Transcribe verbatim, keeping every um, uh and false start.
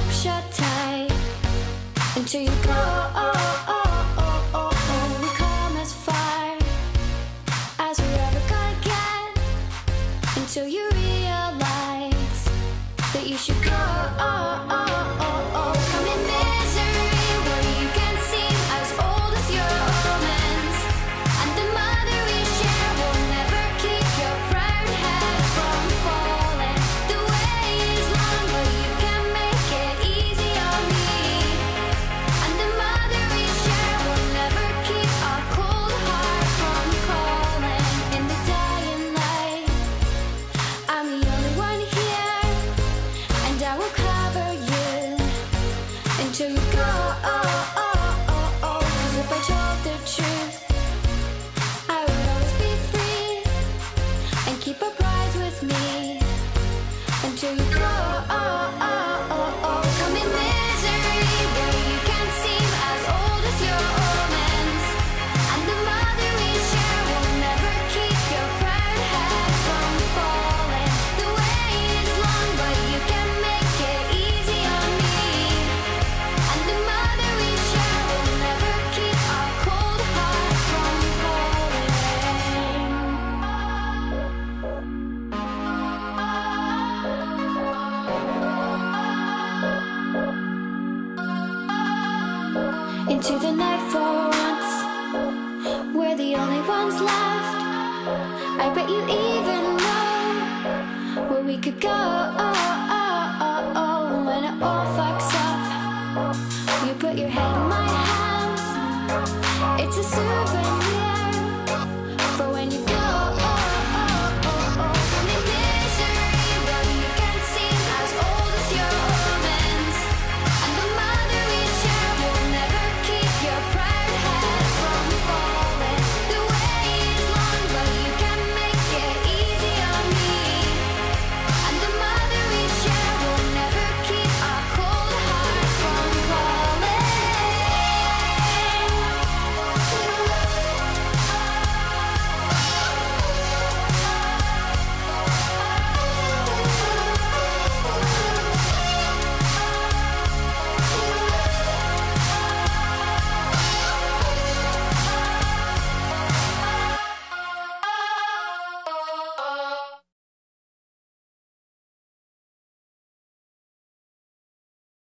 lips shut tight until you go. Oh, oh, oh, oh, oh. We come as far as we're ever gonna get until you realize that you should go. Oh, oh, oh, oh. Come in misery where you can seem as old as your omens, and the mother we share will never keep your proud head from falling. The way is long, but you can make it easy on me, and the mother we share will never keep our cold heart from calling. In the dying light, I'm the only one here, and I will cover you until you go. Oh, oh, oh, oh. 'Cause if I told the truth, I would always be free and keep a prize with me until you go. Oh, oh, oh, oh. Come in misery where you can seem as old as your omens, and the mother we share will never keep your proud head from falling. The way is long, but you can make it easy on me, and the mother we share will never keep our cold heart from falling. Into the night for once, we're the only ones left. I bet you even know where we could go.